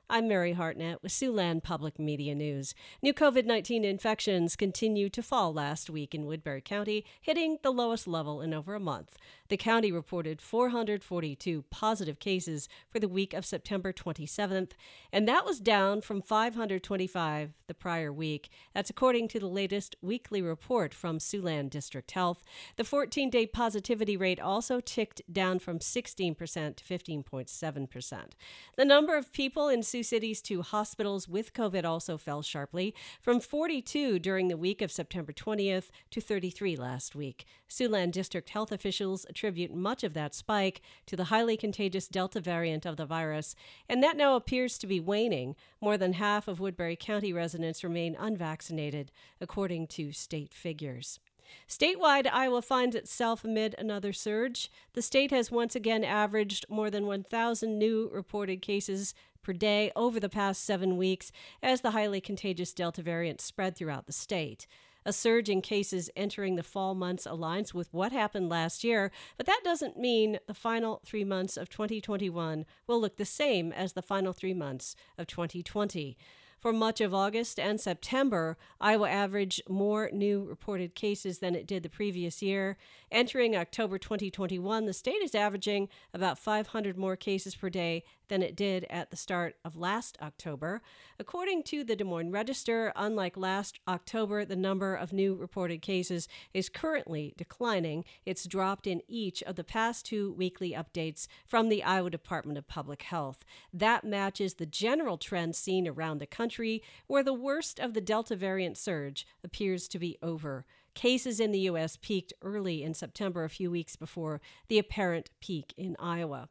I'm Mary Hartnett with Siouxland Public Media News. New COVID-19 infections continued to fall last week in Woodbury County, hitting the lowest level in over a month. The county reported 442 positive cases for the week of September 27th, and that was down from 525 the prior week. That's according to the latest weekly report from Siouxland District Health. The 14-day positivity rate also ticked down from 16% to 15.7%. The number of people in Sioux City's two hospitals with COVID also fell sharply, from 42 during the week of September 20th to 33 last week. Siouxland District Health officials attribute much of that spike to the highly contagious Delta variant of the virus, and that now appears to be waning. More than half of Woodbury County residents remain unvaccinated, according to state figures. Statewide, Iowa finds itself amid another surge. The state has once again averaged more than 1,000 new reported cases per day over the past 7 weeks as the highly contagious Delta variant spread throughout the state. A surge in cases entering the fall months aligns with what happened last year, but that doesn't mean the final 3 months of 2021 will look the same as the final 3 months of 2020. For much of August and September, Iowa averaged more new reported cases than it did the previous year. Entering October 2021, the state is averaging about 500 more cases per day than it did at the start of last October. According to the Des Moines Register, unlike last October, the number of new reported cases is currently declining. It's dropped in each of the past 2 weekly updates from the Iowa Department of Public Health. That matches the general trend seen around the country, where the worst of the Delta variant surge appears to be over. Cases in the U.S. peaked early in September, a few weeks before the apparent peak in Iowa.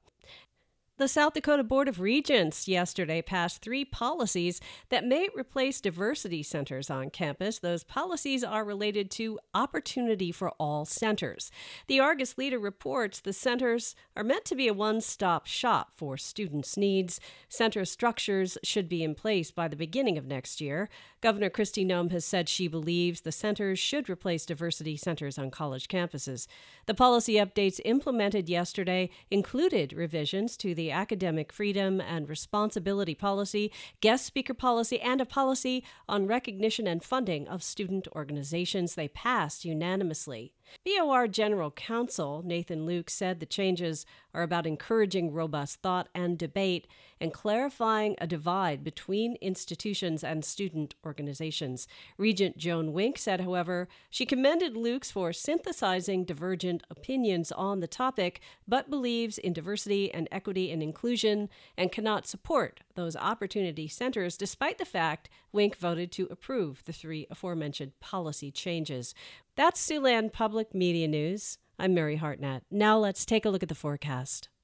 The South Dakota Board of Regents yesterday passed 3 policies that may replace diversity centers on campus. Those policies are related to opportunity for all centers. The Argus Leader reports the centers are meant to be a one-stop shop for students' needs. Center structures should be in place by the beginning of next year. Governor Kristi Noem has said she believes the centers should replace diversity centers on college campuses. The policy updates implemented yesterday included revisions to the academic freedom and responsibility policy, guest speaker policy, and a policy on recognition and funding of student organizations. They passed unanimously. BOR General Counsel Nathan Luke said the changes are about encouraging robust thought and debate and clarifying a divide between institutions and student organizations. Regent Joan Wink said, however, she commended Luke's for synthesizing divergent opinions on the topic, but believes in diversity and equity and inclusion and cannot support those opportunity centers, despite the fact Wink voted to approve the 3 aforementioned policy changes. That's Siouxland Public Media News. I'm Mary Hartnett. Now let's take a look at the forecast.